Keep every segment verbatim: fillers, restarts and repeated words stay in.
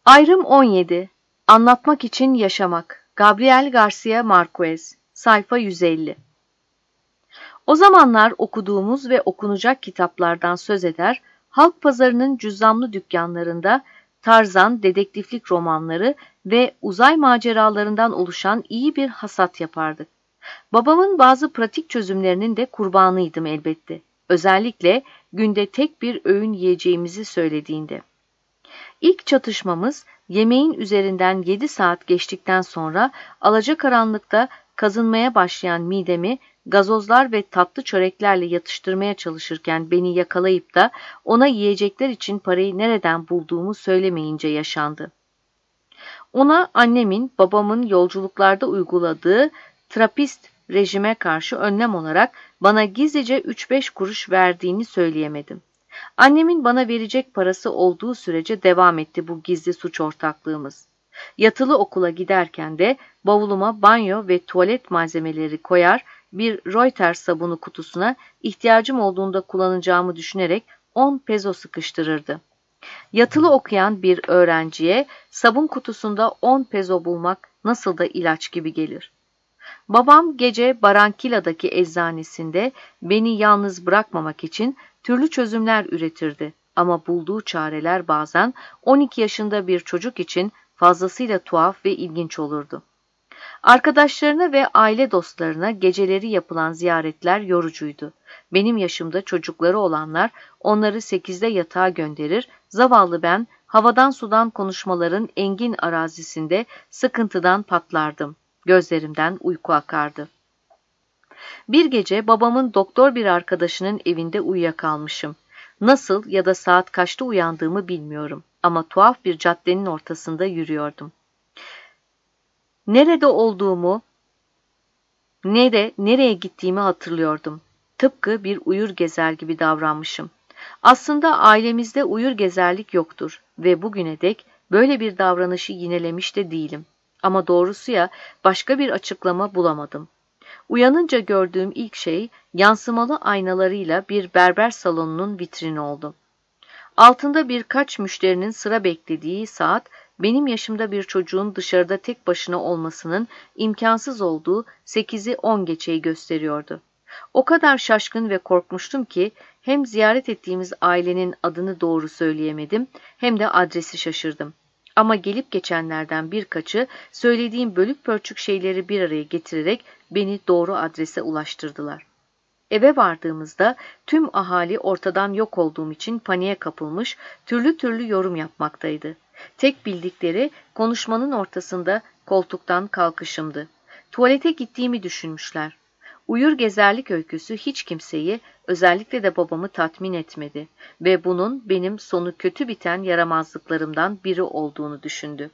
Ayrım on yedi. Anlatmak için yaşamak. Gabriel Garcia Marquez. Sayfa yüz elli. O zamanlar okuduğumuz ve okunacak kitaplardan söz eder, halk pazarının cüzdanlı dükkanlarında Tarzan, dedektiflik romanları ve uzay maceralarından oluşan iyi bir hasat yapardık. Babamın bazı pratik çözümlerinin de kurbanıydım elbette. Özellikle günde tek bir öğün yiyeceğimizi söylediğinde. İlk çatışmamız yemeğin üzerinden yedi saat geçtikten sonra alacakaranlıkta kazınmaya başlayan midemi gazozlar ve tatlı çöreklerle yatıştırmaya çalışırken beni yakalayıp da ona yiyecekler için parayı nereden bulduğumu söylemeyince yaşandı. Ona annemin, babamın yolculuklarda uyguladığı trapist rejime karşı önlem olarak bana gizlice üç beş kuruş verdiğini söyleyemedim. Annemin bana verecek parası olduğu sürece devam etti bu gizli suç ortaklığımız. Yatılı okula giderken de bavuluma banyo ve tuvalet malzemeleri koyar, bir Reuters sabunu kutusuna ihtiyacım olduğunda kullanacağımı düşünerek on pezo sıkıştırırdı. Yatılı okuyan bir öğrenciye sabun kutusunda on pezo bulmak nasıl da ilaç gibi gelir. Babam gece Barankila'daki eczanesinde beni yalnız bırakmamak için türlü çözümler üretirdi. Ama bulduğu çareler bazen on iki yaşında bir çocuk için fazlasıyla tuhaf ve ilginç olurdu. Arkadaşlarına ve aile dostlarına geceleri yapılan ziyaretler yorucuydu. Benim yaşımda çocukları olanlar onları sekizde yatağa gönderir, zavallı ben havadan sudan konuşmaların engin arazisinde sıkıntıdan patlardım. Gözlerimden uyku akardı. Bir gece babamın doktor bir arkadaşının evinde uyuyakalmışım. Nasıl ya da saat kaçta uyandığımı bilmiyorum ama tuhaf bir caddenin ortasında yürüyordum. Nerede olduğumu, ne de nereye gittiğimi hatırlıyordum. Tıpkı bir uyur gezer gibi davranmışım. Aslında ailemizde uyur gezerlik yoktur ve bugüne dek böyle bir davranışı yinelemiş de değilim. Ama doğrusuya başka bir açıklama bulamadım. Uyanınca gördüğüm ilk şey yansımalı aynalarıyla bir berber salonunun vitrini oldu. Altında birkaç müşterinin sıra beklediği saat, benim yaşımda bir çocuğun dışarıda tek başına olmasının imkansız olduğu sekizi on geçeyi gösteriyordu. O kadar şaşkın ve korkmuştum ki hem ziyaret ettiğimiz ailenin adını doğru söyleyemedim hem de adresi şaşırdım. Ama gelip geçenlerden birkaçı söylediğim bölük pörçük şeyleri bir araya getirerek beni doğru adrese ulaştırdılar. Eve vardığımızda tüm ahali ortadan yok olduğum için paniğe kapılmış, türlü türlü yorum yapmaktaydı. Tek bildikleri konuşmanın ortasında koltuktan kalkışımdı. Tuvalete gittiğimi düşünmüşler. Uyur gezerlik öyküsü hiç kimseyi, özellikle de babamı tatmin etmedi ve bunun benim sonu kötü biten yaramazlıklarımdan biri olduğunu düşündü.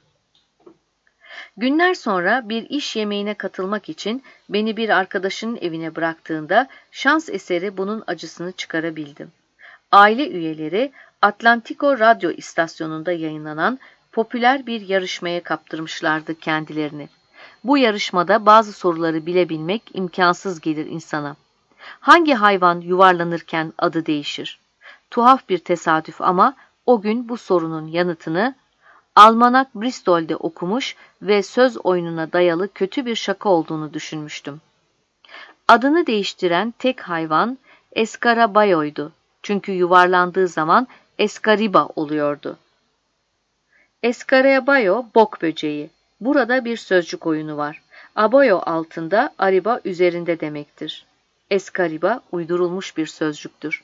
Günler sonra bir iş yemeğine katılmak için beni bir arkadaşının evine bıraktığında şans eseri bunun acısını çıkarabildim. Aile üyeleri Atlantico Radyo istasyonunda yayınlanan popüler bir yarışmaya kaptırmışlardı kendilerini. Bu yarışmada bazı soruları bilebilmek imkansız gelir insana. Hangi hayvan yuvarlanırken adı değişir? Tuhaf bir tesadüf ama o gün bu sorunun yanıtını Almanak Bristol'de okumuş ve söz oyununa dayalı kötü bir şaka olduğunu düşünmüştüm. Adını değiştiren tek hayvan Escarabayo'ydu. Çünkü yuvarlandığı zaman Escariba oluyordu. Escarabayo, bok böceği. Burada bir sözcük oyunu var. Abayo altında, ariba üzerinde demektir. Escariba uydurulmuş bir sözcüktür.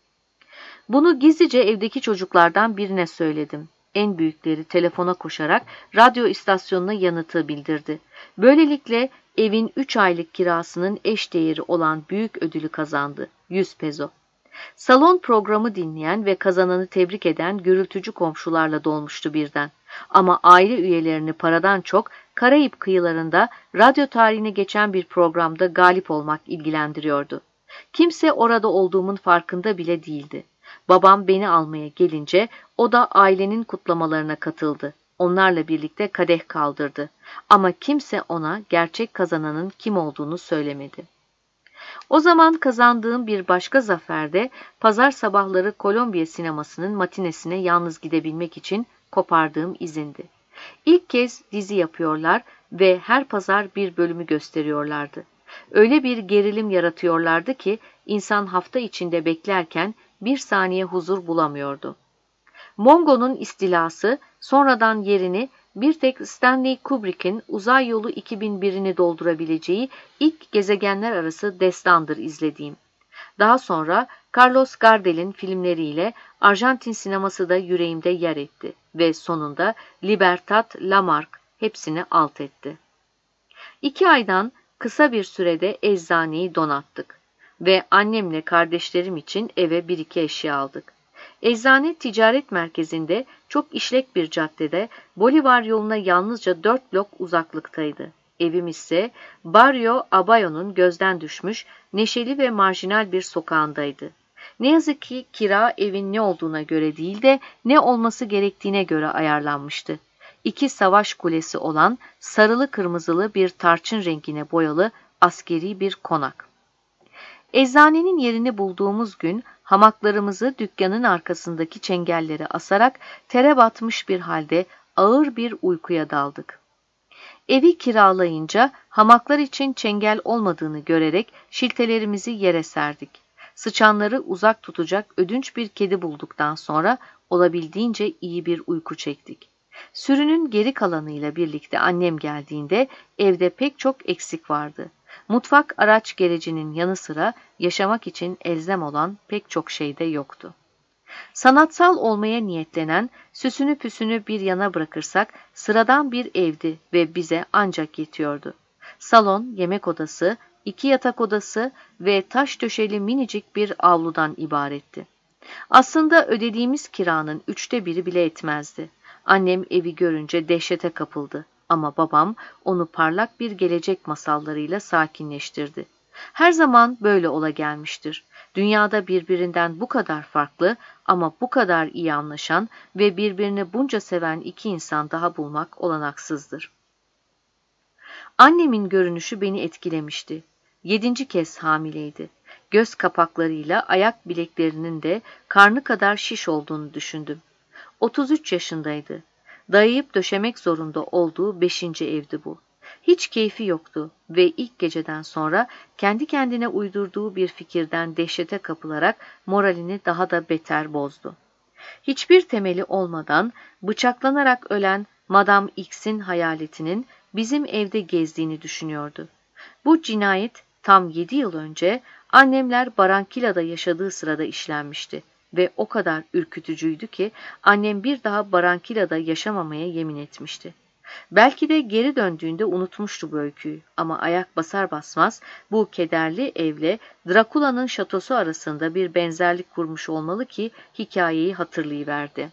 Bunu gizlice evdeki çocuklardan birine söyledim. En büyükleri telefona koşarak radyo istasyonuna yanıtı bildirdi. Böylelikle evin üç aylık kirasının eşdeğeri olan büyük ödülü kazandı. yüz pezo. Salon programı dinleyen ve kazananı tebrik eden gürültücü komşularla dolmuştu birden. Ama aile üyelerini paradan çok Karayip kıyılarında radyo tarihine geçen bir programda galip olmak ilgilendiriyordu. Kimse orada olduğumun farkında bile değildi. Babam beni almaya gelince o da ailenin kutlamalarına katıldı. Onlarla birlikte kadeh kaldırdı. Ama kimse ona gerçek kazananın kim olduğunu söylemedi. O zaman kazandığım bir başka zaferde pazar sabahları Kolombiya sinemasının matinesine yalnız gidebilmek için kopardığım izindi. İlk kez dizi yapıyorlar ve her pazar bir bölümü gösteriyorlardı. Öyle bir gerilim yaratıyorlardı ki insan hafta içinde beklerken bir saniye huzur bulamıyordu. Mongo'nun istilası sonradan yerini bir tek Stanley Kubrick'in Uzay Yolu iki bin birini doldurabileceği ilk gezegenler arası destandır izlediğim. Daha sonra Carlos Gardel'in filmleriyle Arjantin sineması da yüreğimde yer etti ve sonunda Libertad Lamarck hepsini alt etti. İki aydan kısa bir sürede eczaneyi donattık ve annemle kardeşlerim için eve bir iki eşya aldık. Eczane ticaret merkezinde çok işlek bir caddede Bolivar yoluna yalnızca dört blok uzaklıktaydı. Evim ise Barrio Abayo'nun gözden düşmüş, neşeli ve marjinal bir sokağındaydı. Ne yazık ki kira evin ne olduğuna göre değil de ne olması gerektiğine göre ayarlanmıştı. İki savaş kulesi olan sarılı kırmızılı bir tarçın rengine boyalı askeri bir konak. Eczanenin yerini bulduğumuz gün hamaklarımızı dükkanın arkasındaki çengellere asarak tere batmış bir halde ağır bir uykuya daldık. Evi kiralayınca hamaklar için çengel olmadığını görerek şiltelerimizi yere serdik. Sıçanları uzak tutacak ödünç bir kedi bulduktan sonra olabildiğince iyi bir uyku çektik. Sürünün geri kalanıyla birlikte annem geldiğinde evde pek çok eksik vardı. Mutfak araç gerecinin yanı sıra yaşamak için elzem olan pek çok şey de yoktu. Sanatsal olmaya niyetlenen, süsünü püsünü bir yana bırakırsak sıradan bir evdi ve bize ancak yetiyordu. Salon, yemek odası, iki yatak odası ve taş döşeli minicik bir avludan ibaretti. Aslında ödediğimiz kiranın üçte biri bile etmezdi. Annem evi görünce dehşete kapıldı ama babam onu parlak bir gelecek masallarıyla sakinleştirdi. Her zaman böyle ola gelmiştir. Dünyada birbirinden bu kadar farklı ama bu kadar iyi anlaşan ve birbirini bunca seven iki insan daha bulmak olanaksızdır. Annemin görünüşü beni etkilemişti. Yedinci kez hamileydi. Göz kapaklarıyla ayak bileklerinin de karnı kadar şiş olduğunu düşündüm. otuz üç yaşındaydı. Dayayıp döşemek zorunda olduğu beşinci evdi bu. Hiç keyfi yoktu ve ilk geceden sonra kendi kendine uydurduğu bir fikirden dehşete kapılarak moralini daha da beter bozdu. Hiçbir temeli olmadan bıçaklanarak ölen Madame X'in hayaletinin bizim evde gezdiğini düşünüyordu. Bu cinayet tam yedi yıl önce annemler Barankila'da yaşadığı sırada işlenmişti ve o kadar ürkütücüydü ki annem bir daha Barankila'da yaşamamaya yemin etmişti. Belki de geri döndüğünde unutmuştu bu öyküyü ama ayak basar basmaz bu kederli evle Drakula'nın şatosu arasında bir benzerlik kurmuş olmalı ki hikayeyi hatırlayıverdi.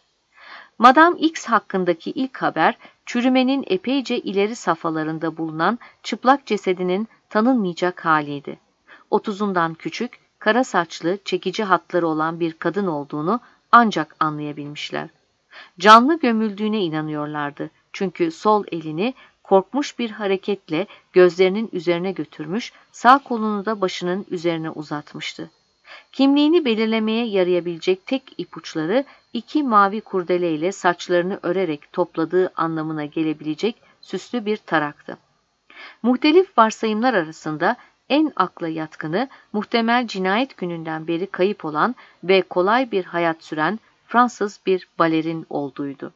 Madame X hakkındaki ilk haber, çürümenin epeyce ileri safhalarında bulunan çıplak cesedinin tanınmayacak haliydi. Otuzundan küçük, kara saçlı, çekici hatları olan bir kadın olduğunu ancak anlayabilmişler. Canlı gömüldüğüne inanıyorlardı. Çünkü sol elini korkmuş bir hareketle gözlerinin üzerine götürmüş, sağ kolunu da başının üzerine uzatmıştı. Kimliğini belirlemeye yarayabilecek tek ipuçları iki mavi kurdeleyle saçlarını örerek topladığı anlamına gelebilecek süslü bir taraktı. Muhtelif varsayımlar arasında en akla yatkını muhtemel cinayet gününden beri kayıp olan ve kolay bir hayat süren Fransız bir balerin olduğuydu.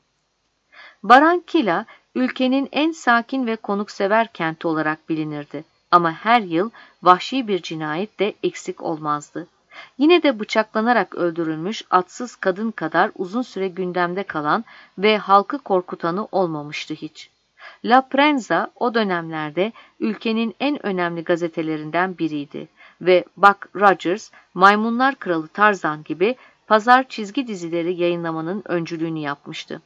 Barankila, ülkenin en sakin ve konuksever kenti olarak bilinirdi ama her yıl vahşi bir cinayet de eksik olmazdı. Yine de bıçaklanarak öldürülmüş atsız kadın kadar uzun süre gündemde kalan ve halkı korkutanı olmamıştı hiç. La Prensa o dönemlerde ülkenin en önemli gazetelerinden biriydi ve Buck Rogers, Maymunlar Kralı Tarzan gibi pazar çizgi dizileri yayınlamanın öncülüğünü yapmıştı.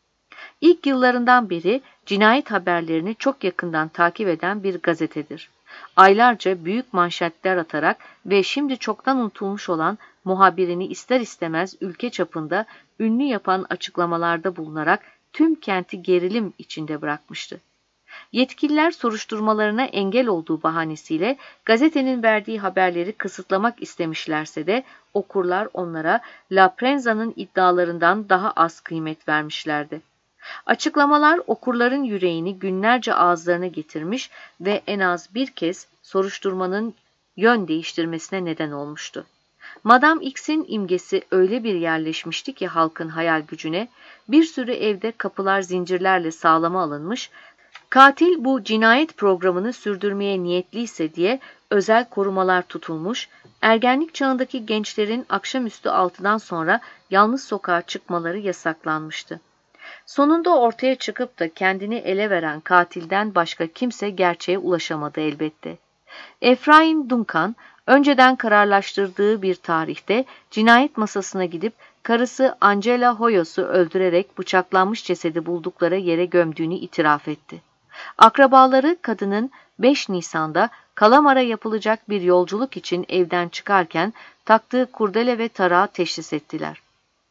İlk yıllarından beri cinayet haberlerini çok yakından takip eden bir gazetedir. Aylarca büyük manşetler atarak ve şimdi çoktan unutulmuş olan muhabirini ister istemez ülke çapında ünlü yapan açıklamalarda bulunarak tüm kenti gerilim içinde bırakmıştı. Yetkililer soruşturmalarına engel olduğu bahanesiyle gazetenin verdiği haberleri kısıtlamak istemişlerse de okurlar onlara La Prensa'nın iddialarından daha az kıymet vermişlerdi. Açıklamalar okurların yüreğini günlerce ağızlarına getirmiş ve en az bir kez soruşturmanın yön değiştirmesine neden olmuştu. Madame X'in imgesi öyle bir yerleşmişti ki halkın hayal gücüne, bir sürü evde kapılar zincirlerle sağlama alınmış, katil bu cinayet programını sürdürmeye niyetliyse diye özel korumalar tutulmuş, ergenlik çağındaki gençlerin akşamüstü altıdan sonra yalnız sokağa çıkmaları yasaklanmıştı. Sonunda ortaya çıkıp da kendini ele veren katilden başka kimse gerçeğe ulaşamadı elbette. Ephraim Duncan, önceden kararlaştırdığı bir tarihte cinayet masasına gidip karısı Angela Hoyos'u öldürerek bıçaklanmış cesedi buldukları yere gömdüğünü itiraf etti. Akrabaları kadının beş Nisan'da Kalamar'a yapılacak bir yolculuk için evden çıkarken taktığı kurdele ve tarağı teşhis ettiler.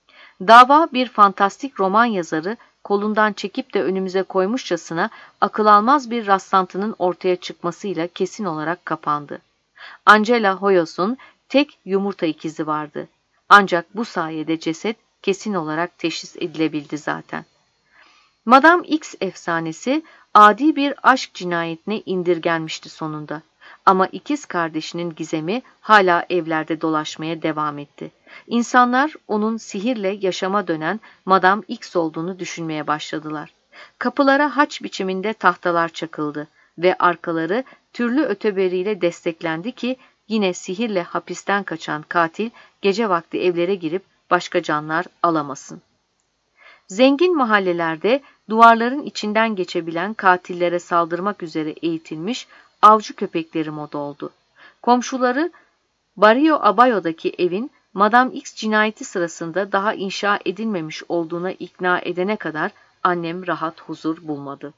Dava bir fantastik roman yazarı kolundan çekip de önümüze koymuşçasına akıl almaz bir rastlantının ortaya çıkmasıyla kesin olarak kapandı. Angela Hoyos'un tek yumurta ikizi vardı. Ancak bu sayede ceset kesin olarak teşhis edilebildi zaten. Madame X efsanesi adi bir aşk cinayetine indirgenmişti sonunda. Ama ikiz kardeşinin gizemi hala evlerde dolaşmaya devam etti. İnsanlar onun sihirle yaşama dönen Madame X olduğunu düşünmeye başladılar. Kapılara haç biçiminde tahtalar çakıldı ve arkaları türlü öteberiyle desteklendi ki yine sihirle hapisten kaçan katil gece vakti evlere girip başka canlar alamasın. Zengin mahallelerde duvarların içinden geçebilen katillere saldırmak üzere eğitilmiş avcı köpekleri moda oldu. Komşuları Barrio Abayo'daki evin Madame X cinayeti sırasında daha inşa edilmemiş olduğuna ikna edene kadar annem rahat huzur bulmadı.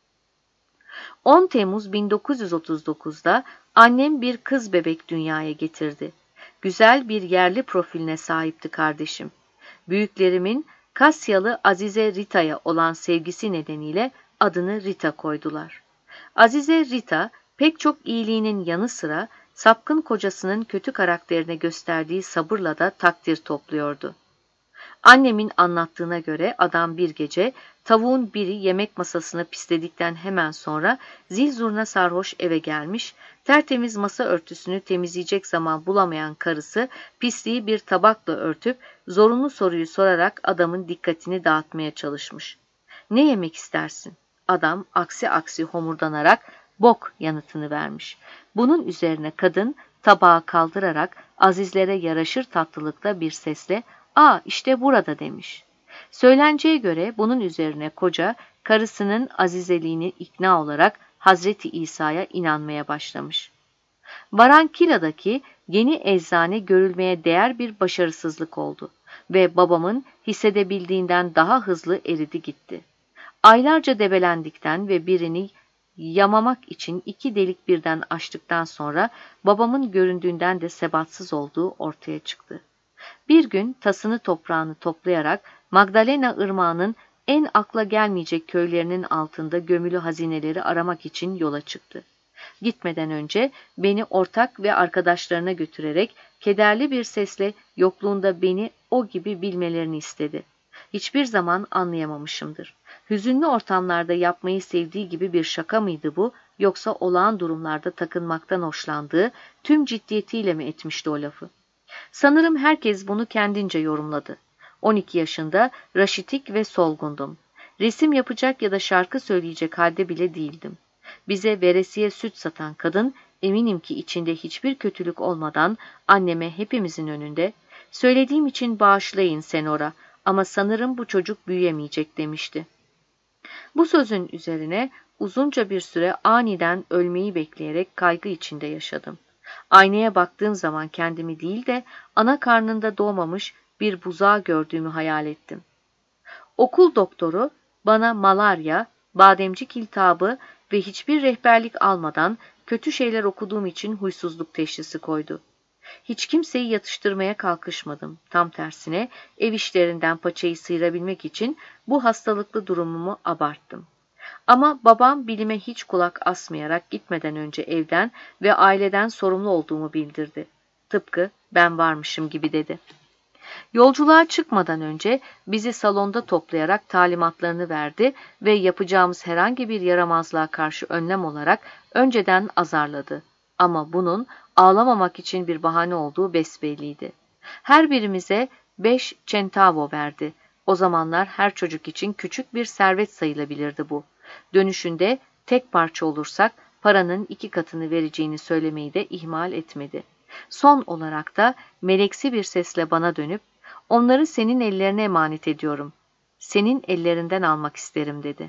on Temmuz bin dokuz yüz otuz dokuzda annem bir kız bebek dünyaya getirdi. Güzel bir yerli profiline sahipti kardeşim. Büyüklerimin Kasyalı Azize Rita'ya olan sevgisi nedeniyle adını Rita koydular. Azize Rita pek çok iyiliğinin yanı sıra sapkın kocasının kötü karakterine gösterdiği sabırla da takdir topluyordu. Annemin anlattığına göre adam bir gece tavuğun biri yemek masasına pisledikten hemen sonra zil zurna sarhoş eve gelmiş, tertemiz masa örtüsünü temizleyecek zaman bulamayan karısı pisliği bir tabakla örtüp zorunlu soruyu sorarak adamın dikkatini dağıtmaya çalışmış. Ne yemek istersin? Adam aksi aksi homurdanarak bok yanıtını vermiş. Bunun üzerine kadın tabağı kaldırarak azizlere yaraşır tatlılıkla bir sesle "Aa işte burada" demiş. Söylenceğe göre bunun üzerine koca karısının azizeliğini ikna olarak Hazreti İsa'ya inanmaya başlamış. Barankila'daki yeni eczane görülmeye değer bir başarısızlık oldu ve babamın hissedebildiğinden daha hızlı eridi gitti. Aylarca debelendikten ve birini yamamak için iki delik birden açtıktan sonra babamın göründüğünden de sebatsız olduğu ortaya çıktı. Bir gün tasını toprağını toplayarak Magdalena Irmağı'nın en akla gelmeyecek köylerinin altında gömülü hazineleri aramak için yola çıktı. Gitmeden önce beni ortak ve arkadaşlarına götürerek kederli bir sesle yokluğunda beni o gibi bilmelerini istedi. Hiçbir zaman anlayamamışımdır. Hüzünlü ortamlarda yapmayı sevdiği gibi bir şaka mıydı bu, yoksa olağan durumlarda takınmaktan hoşlandığı tüm ciddiyetiyle mi etmişti o lafı? Sanırım herkes bunu kendince yorumladı. on iki yaşında raşitik ve solgundum. Resim yapacak ya da şarkı söyleyecek halde bile değildim. Bize veresiye süt satan kadın, eminim ki içinde hiçbir kötülük olmadan anneme hepimizin önünde "Söylediğim için bağışlayın Senora ama sanırım bu çocuk büyüyemeyecek" demişti. Bu sözün üzerine uzunca bir süre aniden ölmeyi bekleyerek kaygı içinde yaşadım. Aynaya baktığım zaman kendimi değil de ana karnında doğmamış bir buzağı gördüğümü hayal ettim. Okul doktoru bana malarya, bademcik iltihabı ve hiçbir rehberlik almadan kötü şeyler okuduğum için huysuzluk teşhisi koydu. Hiç kimseyi yatıştırmaya kalkışmadım. Tam tersine ev işlerinden paçayı sıyırabilmek için bu hastalıklı durumumu abarttım. Ama babam bilime hiç kulak asmayarak gitmeden önce evden ve aileden sorumlu olduğumu bildirdi. Tıpkı ben varmışım gibi dedi. Yolculuğa çıkmadan önce bizi salonda toplayarak talimatlarını verdi ve yapacağımız herhangi bir yaramazlığa karşı önlem olarak önceden azarladı. Ama bunun ağlamamak için bir bahane olduğu besbelliydi. Her birimize beş centavo verdi. O zamanlar her çocuk için küçük bir servet sayılabilirdi bu. Dönüşünde tek parça olursak paranın iki katını vereceğini söylemeyi de ihmal etmedi. Son olarak da meleksi bir sesle bana dönüp, "Onları senin ellerine emanet ediyorum. Senin ellerinden almak isterim," dedi.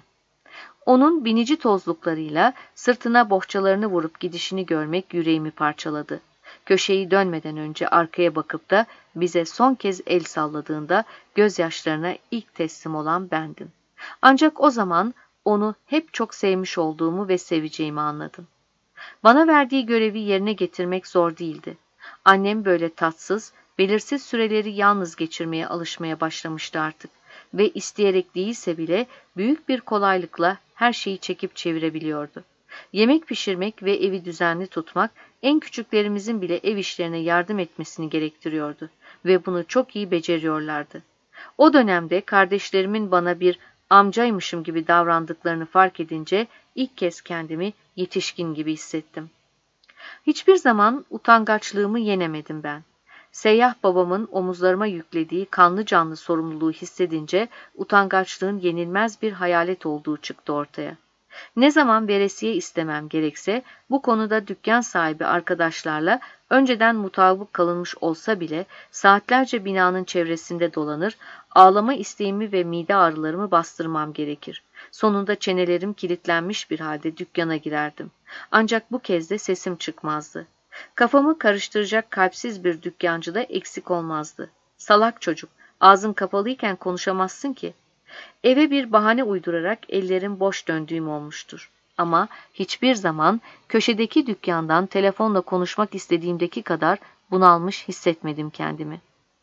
Onun binici tozluklarıyla sırtına bohçalarını vurup gidişini görmek yüreğimi parçaladı. Köşeyi dönmeden önce arkaya bakıp da bize son kez el salladığında gözyaşlarına ilk teslim olan bendim. Ancak o zaman onu hep çok sevmiş olduğumu ve seveceğimi anladım. Bana verdiği görevi yerine getirmek zor değildi. Annem böyle tatsız, belirsiz süreleri yalnız geçirmeye alışmaya başlamıştı artık ve isteyerek değilse bile büyük bir kolaylıkla her şeyi çekip çevirebiliyordu. Yemek pişirmek ve evi düzenli tutmak en küçüklerimizin bile ev işlerine yardım etmesini gerektiriyordu ve bunu çok iyi beceriyorlardı. O dönemde kardeşlerimin bana bir amcaymışım gibi davrandıklarını fark edince ilk kez kendimi yetişkin gibi hissettim. Hiçbir zaman utangaçlığımı yenemedim ben. Seyyah babamın omuzlarıma yüklediği kanlı canlı sorumluluğu hissedince utangaçlığın yenilmez bir hayalet olduğu çıktı ortaya. Ne zaman veresiye istemem gerekse bu konuda dükkan sahibi arkadaşlarla önceden mutabık kalınmış olsa bile saatlerce binanın çevresinde dolanır, ağlama isteğimi ve mide ağrılarımı bastırmam gerekir. Sonunda çenelerim kilitlenmiş bir halde dükkana girerdim. Ancak bu kez de sesim çıkmazdı. Kafamı karıştıracak kalpsiz bir dükkancı da eksik olmazdı. "Salak çocuk, ağzın kapalıyken konuşamazsın ki." Eve bir bahane uydurarak ellerim boş döndüğüm olmuştur. Ama hiçbir zaman köşedeki dükkandan telefonla konuşmak istediğimdeki kadar bunalmış hissetmedim kendimi.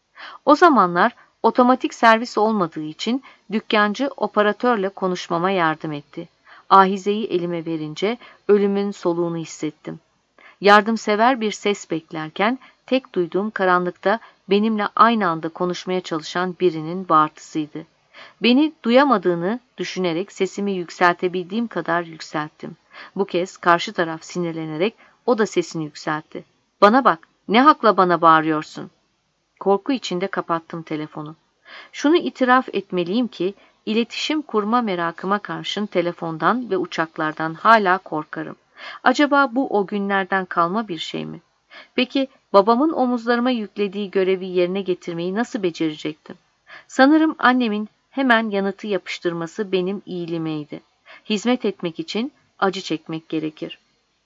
O zamanlar otomatik servis olmadığı için dükkancı operatörle konuşmama yardım etti. Ahizeyi elime verince ölümün soluğunu hissettim. Yardımsever bir ses beklerken tek duyduğum karanlıkta benimle aynı anda konuşmaya çalışan birinin bağırtısıydı. Beni duyamadığını düşünerek sesimi yükseltebildiğim kadar yükselttim. Bu kez karşı taraf sinirlenerek o da sesini yükseltti. "Bana bak, ne hakla bana bağırıyorsun?" Korku içinde kapattım telefonu. Şunu itiraf etmeliyim ki, iletişim kurma merakıma karşın telefondan ve uçaklardan hala korkarım. Acaba bu o günlerden kalma bir şey mi? Peki babamın omuzlarıma yüklediği görevi yerine getirmeyi nasıl becerecektim? Sanırım annemin hemen yanıtı yapıştırması benim iyiliğimeydi. Hizmet etmek için acı çekmek gerekir.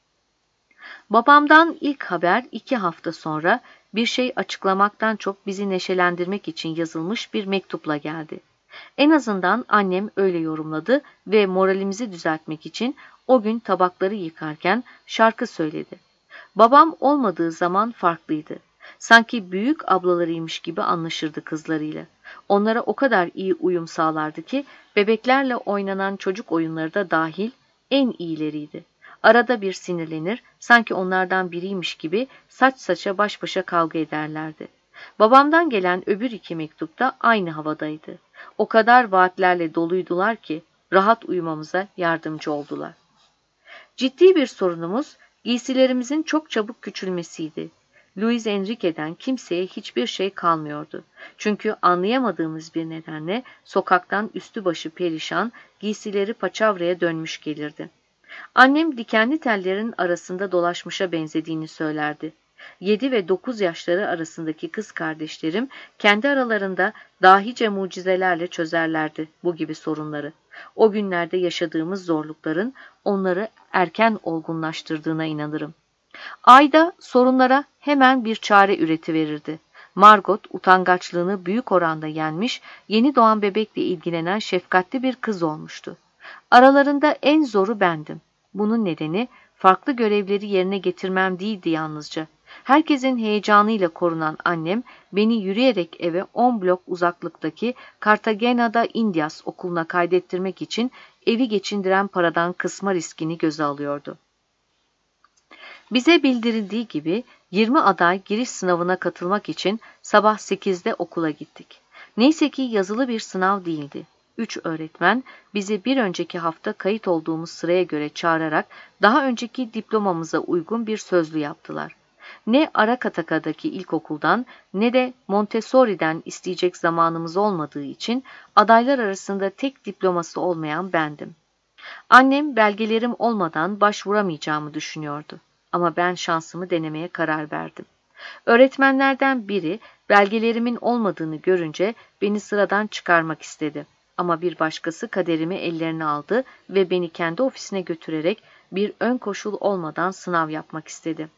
Babamdan ilk haber iki hafta sonra bir şey açıklamaktan çok bizi neşelendirmek için yazılmış bir mektupla geldi. En azından annem öyle yorumladı ve moralimizi düzeltmek için o gün tabakları yıkarken şarkı söyledi. Babam olmadığı zaman farklıydı. Sanki büyük ablalarıymış gibi anlaşırdı kızlarıyla. Onlara o kadar iyi uyum sağlardı ki bebeklerle oynanan çocuk oyunları da dahil en iyileriydi. Arada bir sinirlenir, sanki onlardan biriymiş gibi saç saça baş başa kavga ederlerdi. Babamdan gelen öbür iki mektup da aynı havadaydı. O kadar vaatlerle doluydular ki rahat uyumamıza yardımcı oldular. Ciddi bir sorunumuz giysilerimizin çok çabuk küçülmesiydi. Luis Enrique'den kimseye hiçbir şey kalmıyordu. Çünkü anlayamadığımız bir nedenle sokaktan üstü başı perişan, giysileri paçavraya dönmüş gelirdi. Annem dikenli tellerin arasında dolaşmışa benzediğini söylerdi. Yedi ve dokuz yaşları arasındaki kız kardeşlerim kendi aralarında dahice mucizelerle çözerlerdi bu gibi sorunları. O günlerde yaşadığımız zorlukların onları erken olgunlaştırdığına inanırım. Ayda sorunlara hemen bir çare üretiverirdi. Margot utangaçlığını büyük oranda yenmiş, yeni doğan bebekle ilgilenen şefkatli bir kız olmuştu. Aralarında en zoru bendim. Bunun nedeni farklı görevleri yerine getirmem değildi yalnızca. Herkesin heyecanıyla korunan annem beni yürüyerek eve on blok uzaklıktaki Cartagena'da Indias okuluna kaydettirmek için evi geçindiren paradan kısma riskini göze alıyordu. Bize bildirildiği gibi yirmi aday giriş sınavına katılmak için sabah sekizde okula gittik. Neyse ki yazılı bir sınav değildi. Üç öğretmen bizi bir önceki hafta kayıt olduğumuz sıraya göre çağırarak daha önceki diplomamıza uygun bir sözlü yaptılar. Ne Arakataka'daki ilkokuldan ne de Montessori'den isteyecek zamanımız olmadığı için adaylar arasında tek diploması olmayan bendim. Annem belgelerim olmadan başvuramayacağımı düşünüyordu. Ama ben şansımı denemeye karar verdim. Öğretmenlerden biri belgelerimin olmadığını görünce beni sıradan çıkarmak istedi. Ama bir başkası kaderimi ellerine aldı ve beni kendi ofisine götürerek bir ön koşul olmadan sınav yapmak istedi.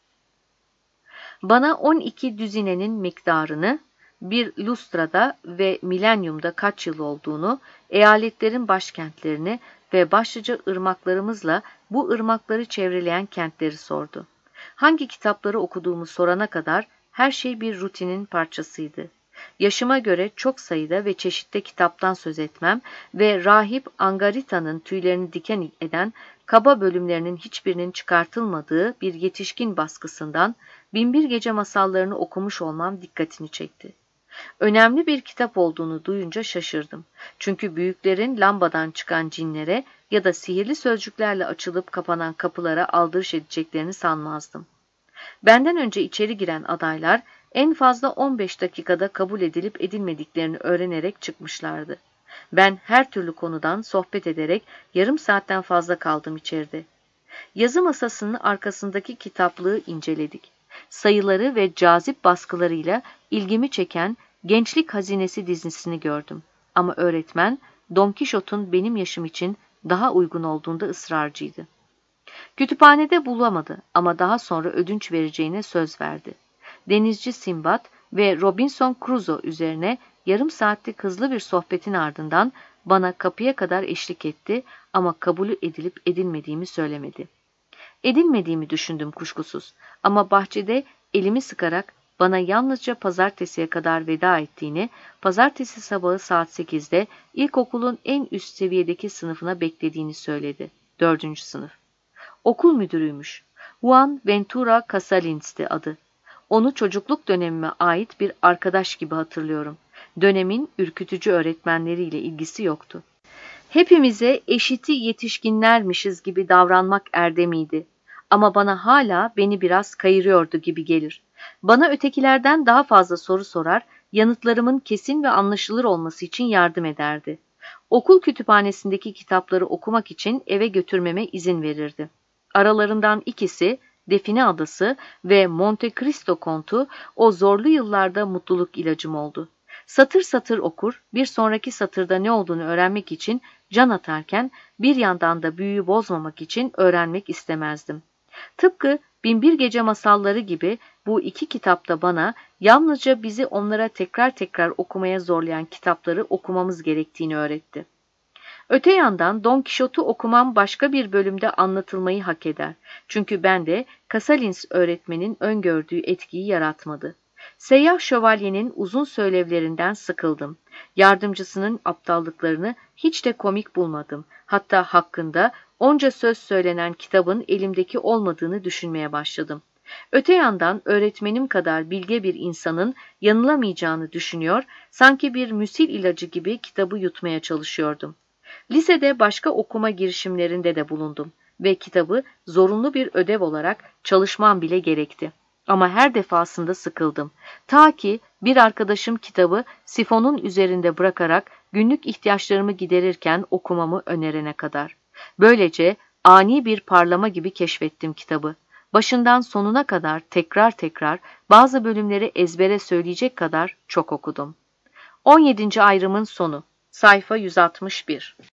Bana on iki düzinenin miktarını, bir lustrada ve milenyumda kaç yıl olduğunu, eyaletlerin başkentlerini ve başlıca ırmaklarımızla bu ırmakları çevreleyen kentleri sordu. Hangi kitapları okuduğumu sorana kadar her şey bir rutinin parçasıydı. Yaşıma göre çok sayıda ve çeşitli kitaptan söz etmem ve Rahip Angarita'nın tüylerini diken eden kaba bölümlerinin hiçbirinin çıkartılmadığı bir yetişkin baskısından Binbir Gece masallarını okumuş olmam dikkatini çekti. Önemli bir kitap olduğunu duyunca şaşırdım. Çünkü büyüklerin lambadan çıkan cinlere ya da sihirli sözcüklerle açılıp kapanan kapılara aldırış edeceklerini sanmazdım. Benden önce içeri giren adaylar en fazla on beş dakikada kabul edilip edilmediklerini öğrenerek çıkmışlardı. Ben her türlü konudan sohbet ederek yarım saatten fazla kaldım içeride. Yazı masasının arkasındaki kitaplığı inceledik. Sayıları ve cazip baskılarıyla ilgimi çeken Gençlik Hazinesi dizisini gördüm. Ama öğretmen Don Kişot'un benim yaşım için daha uygun olduğunda ısrarcıydı. Kütüphanede bulamadı ama daha sonra ödünç vereceğine söz verdi. Denizci Sinbad ve Robinson Crusoe üzerine yarım saatlik hızlı bir sohbetin ardından bana kapıya kadar eşlik etti ama kabul edilip edilmediğimi söylemedi. Edilmediğimi düşündüm kuşkusuz ama bahçede elimi sıkarak bana yalnızca pazartesiye kadar veda ettiğini, pazartesi sabahı saat sekizde ilkokulun en üst seviyedeki sınıfına beklediğini söyledi. Dördüncü sınıf. Okul müdürüymüş. Juan Ventura Casalins'ti adı. Onu çocukluk dönemime ait bir arkadaş gibi hatırlıyorum. Dönemin ürkütücü öğretmenleriyle ilgisi yoktu. Hepimize eşiti yetişkinlermişiz gibi davranmak erdemiydi. Ama bana hala beni biraz kayırıyordu gibi gelir. Bana ötekilerden daha fazla soru sorar, yanıtlarımın kesin ve anlaşılır olması için yardım ederdi. Okul kütüphanesindeki kitapları okumak için eve götürmeme izin verirdi. Aralarından ikisi, Define Adası ve Monte Cristo Kontu o zorlu yıllarda mutluluk ilacım oldu. Satır satır okur, bir sonraki satırda ne olduğunu öğrenmek için can atarken bir yandan da büyüyü bozmamak için öğrenmek istemezdim. Tıpkı Binbir Gece masalları gibi bu iki kitapta bana yalnızca bizi onlara tekrar tekrar okumaya zorlayan kitapları okumamız gerektiğini öğretti. Öte yandan Don Kişot'u okumam başka bir bölümde anlatılmayı hak eder. Çünkü ben de Casalins öğretmenin öngördüğü etkiyi yaratmadı. Seyyah Şövalye'nin uzun söylevlerinden sıkıldım. Yardımcısının aptallıklarını hiç de komik bulmadım. Hatta hakkında onca söz söylenen kitabın elimdeki olmadığını düşünmeye başladım. Öte yandan öğretmenim kadar bilge bir insanın yanılamayacağını düşünüyor, sanki bir müsil ilacı gibi kitabı yutmaya çalışıyordum. Lisede başka okuma girişimlerinde de bulundum ve kitabı zorunlu bir ödev olarak çalışmam bile gerekti. Ama her defasında sıkıldım. Ta ki bir arkadaşım kitabı sifonun üzerinde bırakarak günlük ihtiyaçlarımı giderirken okumamı önerene kadar. Böylece ani bir parlama gibi keşfettim kitabı. Başından sonuna kadar tekrar tekrar bazı bölümleri ezbere söyleyecek kadar çok okudum. on yedinci ayrımın sonu. Sayfa yüz altmış bir.